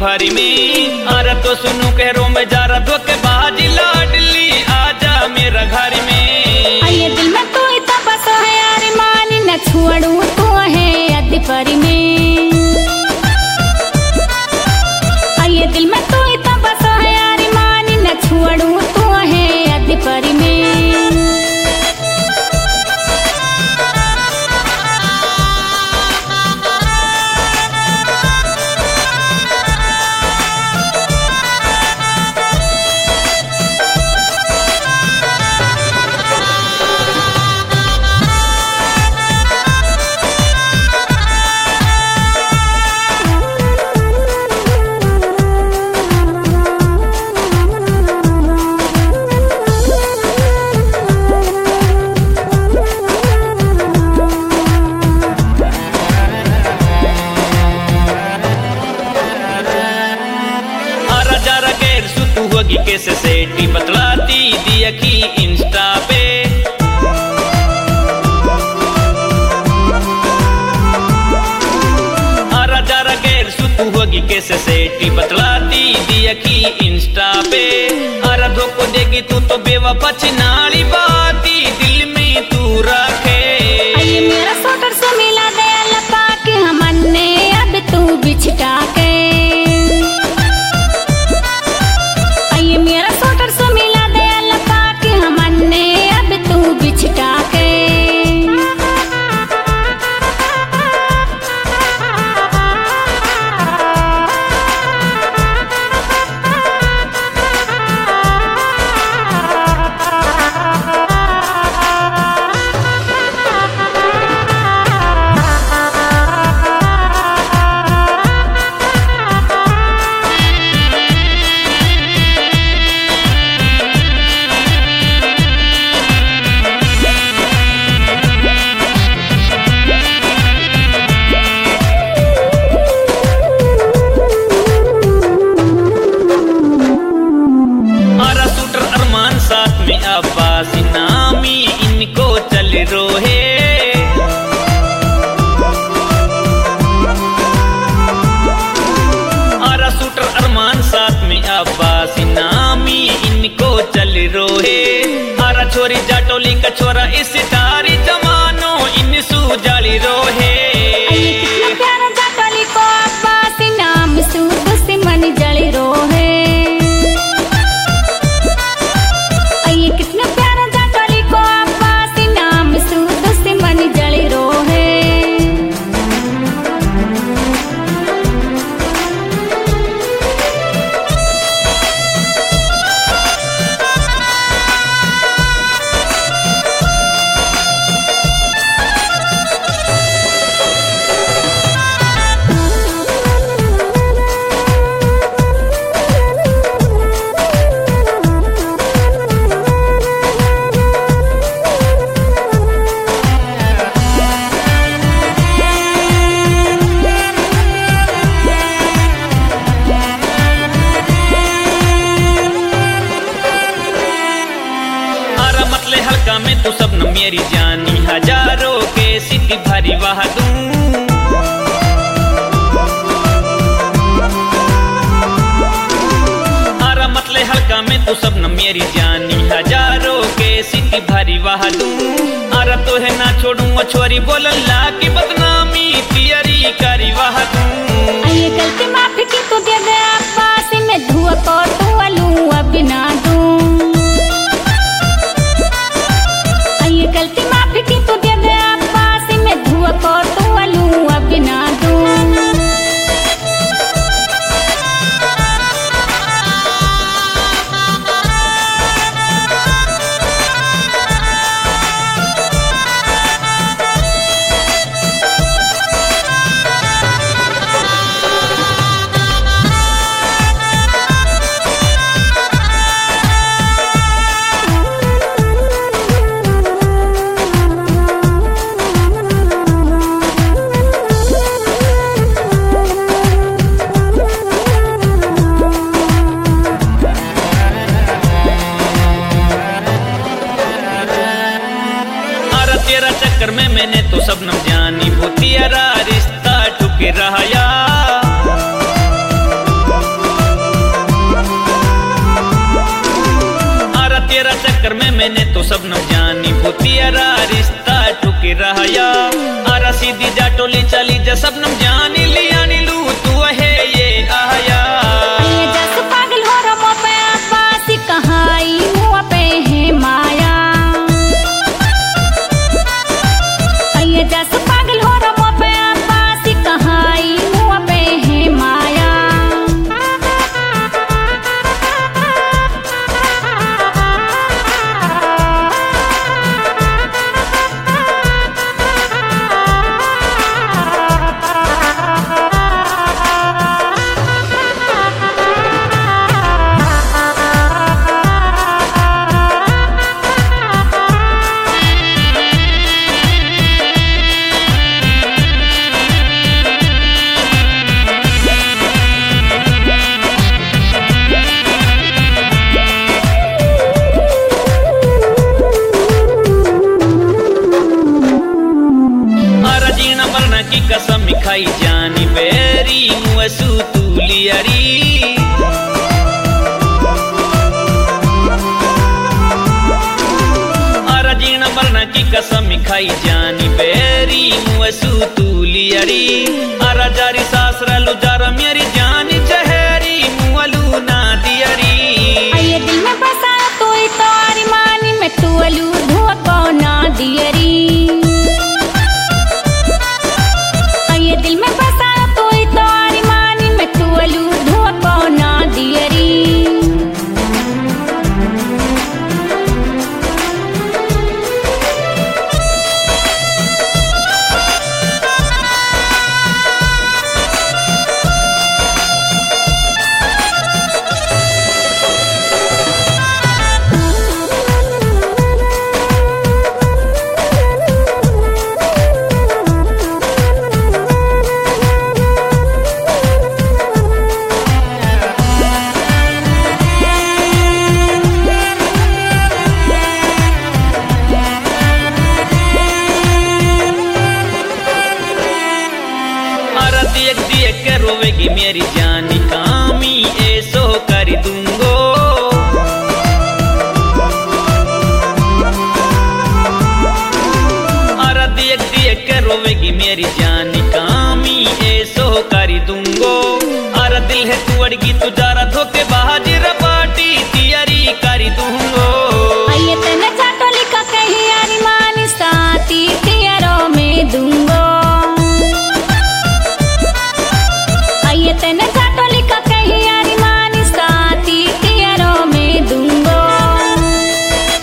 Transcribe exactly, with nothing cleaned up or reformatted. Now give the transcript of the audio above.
भरी में। अरे तो सुनू कह में जा रहा धोखे बाजी लाडली आजा मेरा घर में। आये दिल में तू इतना बसो है यार मान न छोड़ू तू है अद परी में। आये दिल में तू इतना बसो है यार मान न छोड़ू तू है अद परी में। कैसे सेटी बतलाती दिया की इंस्टा पे। आरा जारा गैर सुतू होगी कैसे सेटी बतलाती दिया की इंस्टा पे। आरा धोखो देगी तू तो बेवफा चिनाली बाती दिल में तू रखे। आये मेरा सोटर से मिला दे लपा के हमने अब तू बिछटा के। अब्बास नामी इनको चल रोहे। आरा शूटर अरमान साथ में अब्बास नामी इनको चल रोहे। आरा छोरी जाटोली का छोरा इस तारी जमानो इन सुजाली रोहे। प्यारा जाटोली को अब्बास नाम सू दुश्मन जली रोहे। हल्का में तू सब न मेरी जानी हजारों के सिटी भरी वाह दूं। आरा मतले हल्का में तू सब न मेरी जानी हजारों के सिटी भरी वाह दूं। आरा तो है ना छोड़ूंगा छोरी बोलला की बदनामी तियरी करी वाह दूं। आये गलती माफी की तू दे दे अब्बास में धुआ को तू अलू अब ना दूं। गलती माफी की तू दे दे अब्बास में धुआ को तू अलू अब ना दूं। चक्कर में मैंने तो सब न जानी वो तेरा रिश्ता ठुक रहा। तेरा चक्कर में मैंने तो सब न जानी वो तेरा रिश्ता ठुके रहा अरा सीधी जा टोली चली जा सब न जानी लिया नी लू तू है ये आया ये जस पागल हो रमो पे पासी कहाई मुआ पे है माया ये जस पागल हो रमो पे पासी कहाई मुआ पे है माया की कसम खाई जानी बेरी मुसू तूलियरी अरा जीना मरना की कसम खाई जानी बेरी मुसू तूलियरी अरा जारी सासरा लो जारा मेरी जानी चहेरी मुअलू ना दियरी ये दिल में बसा तो तारी मानी में तू अलू धुआ को ना दियरी दिल में बसा तो तारी मानी में तू अलू धुआ को ना दियरी देख देख के रोवेगी मेरी जान